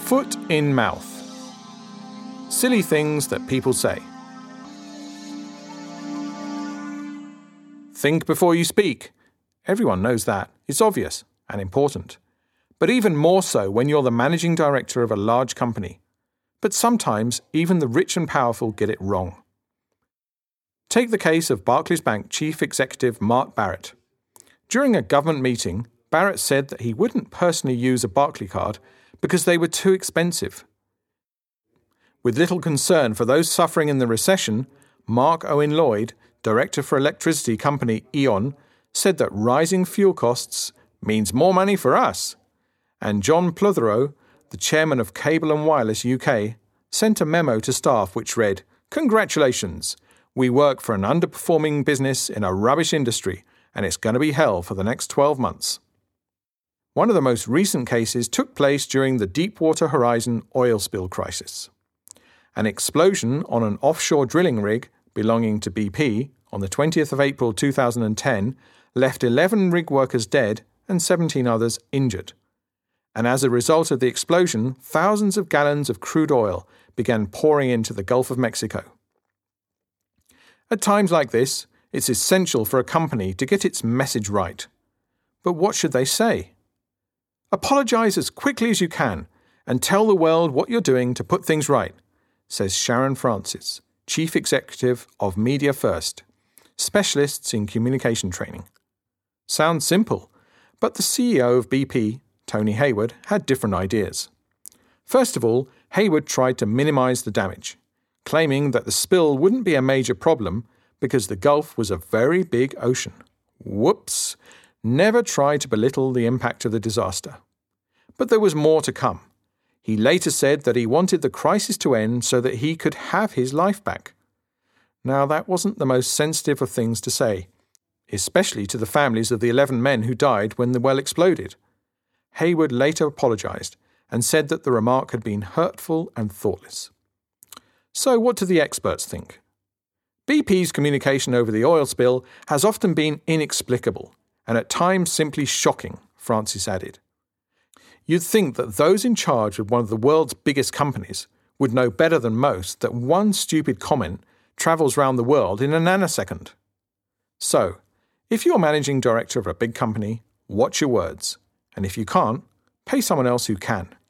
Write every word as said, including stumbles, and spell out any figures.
Foot in mouth. Silly things that people say. Think before you speak. Everyone knows that. It's obvious and important. But even more so when you're the managing director of a large company. But sometimes even the rich and powerful get it wrong. Take the case of Barclays Bank Chief Executive Mark Barrett. During a government meeting, Barrett said that he wouldn't personally use a Barclay card because they were too expensive. With little concern for those suffering in the recession, Mark Owen Lloyd, director for electricity company E.ON, said that rising fuel costs means more money for us. And John Plutherow, the chairman of Cable and Wireless U K, sent a memo to staff which read, "Congratulations, we work for an underperforming business in a rubbish industry, and it's going to be hell for the next twelve months. One of the most recent cases took place during the Deepwater Horizon oil spill crisis. An explosion on an offshore drilling rig belonging to B P on the twentieth of April two thousand ten left eleven rig workers dead and seventeen others injured. And as a result of the explosion, thousands of gallons of crude oil began pouring into the Gulf of Mexico. At times like this, it's essential for a company to get its message right. But what should they say? Apologize as quickly as you can and tell the world what you're doing to put things right, says Sharon Francis, Chief Executive of Media First, specialists in communication training. Sounds simple, but the C E O of B P, Tony Hayward, had different ideas. First of all, Hayward tried to minimize the damage, claiming that the spill wouldn't be a major problem because the Gulf was a very big ocean. Whoops! Never try to belittle the impact of the disaster. But there was more to come. He later said that he wanted the crisis to end so that he could have his life back. Now, that wasn't the most sensitive of things to say, especially to the families of the eleven men who died when the well exploded. Hayward later apologized and said that the remark had been hurtful and thoughtless. So what do the experts think? B P's communication over the oil spill has often been inexplicable and at times simply shocking, Francis added. You'd think that those in charge of one of the world's biggest companies would know better than most that one stupid comment travels round the world in a nanosecond. So, if you're managing director of a big company, watch your words. And if you can't, pay someone else who can.